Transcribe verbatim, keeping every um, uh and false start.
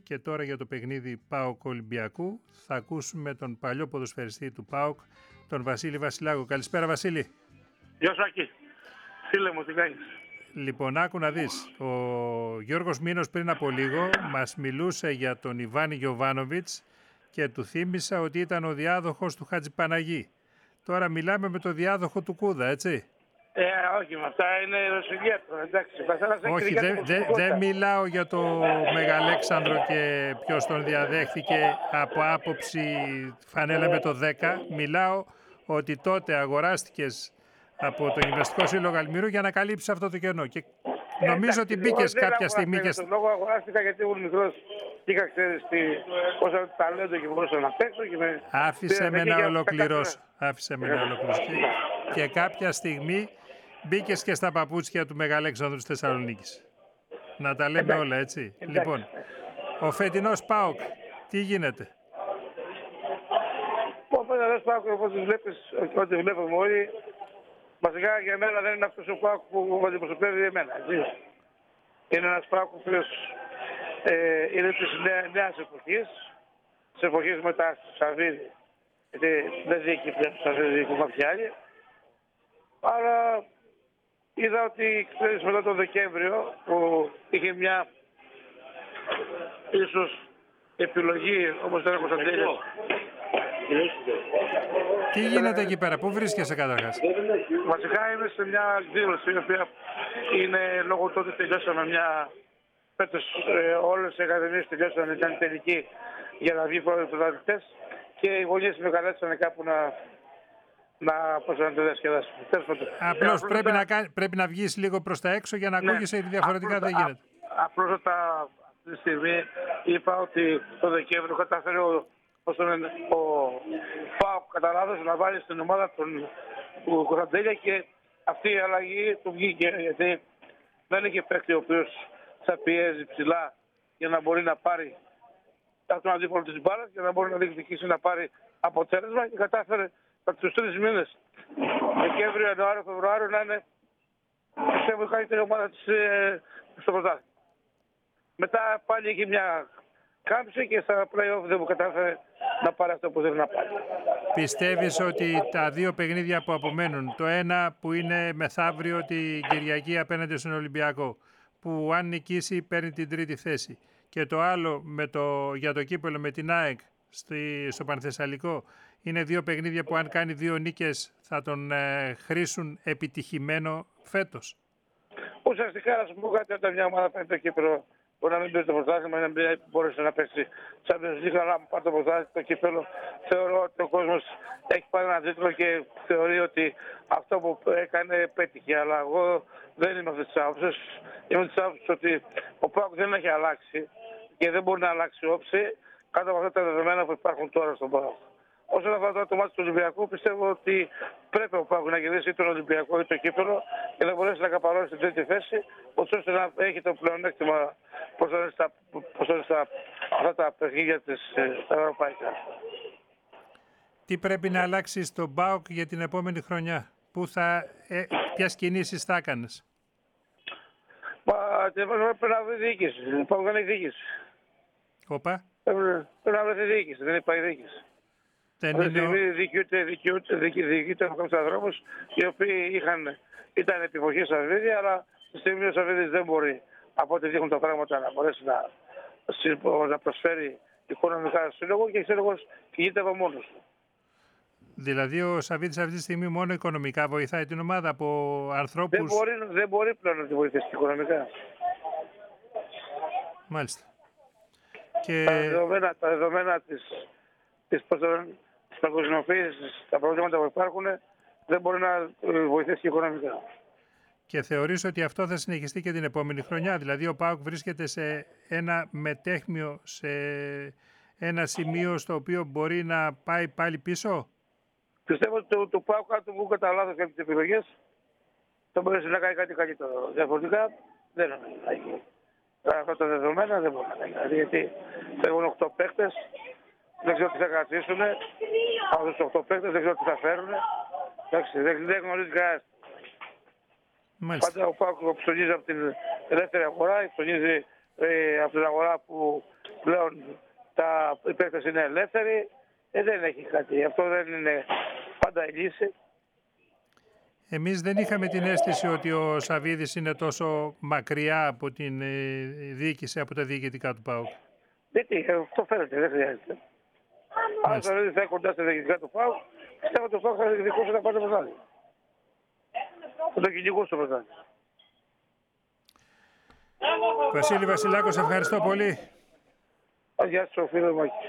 και τώρα για το παιχνίδι ΠΑΟΚ Ολυμπιακού θα ακούσουμε τον παλιό ποδοσφαιριστή του ΠΑΟΚ, τον Βασίλη Βασιλάκο. Καλησπέρα Βασίλη. Γεια σου Άκη. Φίλε μου, τι κάνεις? Λοιπόν, άκου να δεις. Ο Γιώργος Μήνος πριν από λίγο μας μιλούσε για τον Ιβάν Γιοβάνοβιτς και του θύμισα ότι ήταν ο διάδοχος του Χατζηπαναγή. Τώρα μιλάμε με το διάδοχο του Κούδα, έτσι? Ε, όχι, με αυτά είναι ρωσιλία. Εντάξει, όχι, δεν δε, δε μιλάω για το Μεγαλέξανδρο και ποιος τον διαδέχθηκε από άποψη φανέλα με το δέκα. Μιλάω ότι τότε αγοράστηκες από το Ινβεστικό Σύλλογο Αλμύρου για να καλύψεις αυτό το κενό. Και ε, νομίζω ότι μπήκες κάποια στιγμή και... Τον λόγο αγοράστηκα γιατί ήμουν μικρός και είχα ξέρεις πόσα ταλέντο και μπορούσα να παίξω. Και με... Άφησε με να ολοκληρώσω. Άφησε με να ολοκληρώσω. Και κάποια στιγμή μπήκες και στα παπούτσια του Μεγαλέξανδρου της Θεσσαλονίκης. Να τα λέμε εντάξει, όλα, έτσι. εντάξει. Λοιπόν, ο φετινός ΠΑΟΚ, τι γίνεται? Ο φετινός ΠΑΟΚ, όπως βλέπεις, ό,τι βλέπουμε όλοι, βασικά για μένα δεν είναι αυτός ο ΠΑΟΚ που αντιπροσωπεύει εμένα. Έτσι. Είναι ένας ΠΑΟΚ που ε, είναι της νέα, νέας εποχής, της εποχής μετά στη Σαββίδη, γιατί δεν διοικεί πλέον στη Σαββίδη, διοικούν κάποιοι άλλοι. Άρα είδα ότι ξέρεις μετά τον Δεκέμβριο που είχε μια ίσως επιλογή όπως ήταν ο Κωνσταντέλιας. Τι γίνεται εκεί πέρα, πού βρίσκεσαι καταρχάς? Βασικά είμαι σε μια εκδήλωση η οποία είναι λόγω τότε τελειώσαμε μια φέτος ε, όλες οι ακαδημίες τελειώσαμε, ήταν τελική για να βγει πρώτοι πρωταθλητές και οι γονείς με καλέσανε κάπου να να πώς να το διασκεδάσουμε. Απλώς πρέπει, θα... να κάνει, πρέπει να βγεις λίγο προς τα έξω για να ναι. ακούγεσαι, διαφορετικά απλώς, δεν γίνεται. Απλώς όταν αυτή τη στιγμή είπα ότι το Δεκέμβριο κατάφερε ο, ο, ο ΠΑΟΚ κατά λάθος να βάλει στην ομάδα τον Κωνσταντέλια και αυτή η αλλαγή του βγήκε γιατί δεν είχε παίκτη ο οποίος θα πιέζει ψηλά για να μπορεί να πάρει τον αντίπολο της μπάλας και να μπορεί να διεκδικήσει να πάρει αποτέλεσμα και κατάφερε από τους τρεις μήνες, Δεκέμβριο, Ιανουάριο, Φεβρουάριο, να είναι πιστεύω η καλύτερη ομάδα της ε, στο πρωτάθλημα. Μετά πάλι είχε μια κάμψη και στα play-off δεν μου κατάφερε να πάρει αυτό που θέλει να πάρει. Πιστεύεις ότι τα δύο παιχνίδια που απομένουν, το ένα που είναι μεθαύριο την Κυριακή απέναντι στον Ολυμπιακό, που αν νικήσει παίρνει την τρίτη θέση, και το άλλο με το, για το κύπελλο με την ΑΕΚ στη, στο Πανθεσσαλικό, είναι δύο παιχνίδια που αν κάνει δύο νίκες θα τον ε, χρήσουν επιτυχημένο φέτος. Ουσιαστικά να σου πω κάτι, όταν μια ομάδα παίρνει το κύπελλο μπορεί να μην παίρνει το πρωτάθλημα, να μην μπορέσει να παίξει σαν να αλλά πάρει το πρωτάθλημα, το κύπελλο. Θεωρώ ότι ο κόσμος έχει πάρει ένα τίτλο και θεωρεί ότι αυτό που έκανε πέτυχε. Αλλά εγώ δεν είμαι αυτής της άποψης. Είμαι της άποψης ότι ο ΠΑΟΚ δεν έχει αλλάξει και δεν μπορεί να αλλάξει όψη κάτω από αυτά τα δεδομένα που υπάρχουν τώρα στον ΠΑΟΚ. Όσον αφορά το μάτι του Ολυμπιακού, πιστεύω ότι πρέπει ο ΠΑΟΚ να κερδίσει τον Ολυμπιακό ή το κύπελλο και να μπορέσει να καπαρώσει στην τρίτη θέση, ώστε να έχει το πλεονέκτημα προς αυτά τα παιχνίδια της τα ευρωπαϊκά. Τι πρέπει να αλλάξει στον ΠΑΟΚ για την επόμενη χρονιά, πού θα, ε, ποιες κινήσεις θα έκανες? Μα πρέπει να βρει διοίκηση. Ο ΠΑΟΚ δεν έχει διοίκηση. Όπα. Πρέπει να βρει διοίκηση, δεν υπάρχει διοίκηση. Δεν είναι ο... Δικαιούται, δικαιούται, δικαιούται από κάποιους ανθρώπους οι οποίοι είχαν, ήταν επιμοχή στα Σαββίδη, αλλά στη στιγμή ο Σαββίδης δεν μπορεί από ό,τι δείχνουν τα πράγματα να μπορέσει να, να προσφέρει οικονομικά στο σύλλογο και ο σύλλογος κινείται από μόνος του. Δηλαδή ο Σαββίδης αυτή τη στιγμή μόνο οικονομικά βοηθάει την ομάδα από ανθρώπους... Δεν μπορεί, δεν μπορεί πλέον να τη βοηθήσει οικονομικά. Μάλιστα. Και... Τα δεδομένα, τα δεδομένα της, της, της παγκοσμιοποίησης, τα προβλήματα που υπάρχουν, δεν μπορεί να βοηθήσει οικονομικά. Και θεωρείς ότι αυτό θα συνεχιστεί και την επόμενη χρονιά? Δηλαδή ο ΠΑΟΚ βρίσκεται σε ένα μετέχμιο, σε ένα σημείο στο οποίο μπορεί να πάει πάλι πίσω? Πιστεύω ότι το, το ΠΑΟΚ κάτω που κατά λάθος κάποιες επιλογές θα μπορέσει να κάνει κάτι καλύτερο. Διαφορετικά δεν θα έχει. Αυτά τα δεδομένα δεν μπορεί να κάνει. Γιατί φεύγουν οκτώ παίκτες, δεν ξέρω τι θα κρατήσουν. Από τους οκτώ παίκτες δεν ξέρω τι θα φέρουν. Εντάξει, δεν, δεν γνωρίζει κανένας. Πάντα ο ΠΑΟΚ ψωνίζει από την ελεύθερη αγορά, ψωνίζει ε, από την αγορά που πλέον τα οι παίκτες είναι ελεύθεροι. Ε, δεν έχει κάτι. Αυτό δεν είναι πάντα η λύση. Εμείς δεν είχαμε την αίσθηση ότι ο Σαββίδης είναι τόσο μακριά από την ε, διοίκηση, από τα διοικητικά του ΠΑΟΚ. Γιατί αυτό φαίνεται, δεν χρειάζεται. Αν ο Σαββίδης θα είναι κοντά στα διοικητικά του ΠΑΟΚ, πιστεύω ότι ο ΠΑΟΚ θα διεκδικούσε να πάρει το πρωτάθλημα. Θα το κυνηγούσε το πρωτάθλημα. Βασίλη Βασιλάκο, σε ευχαριστώ πολύ. Γεια σου, φίλε μου.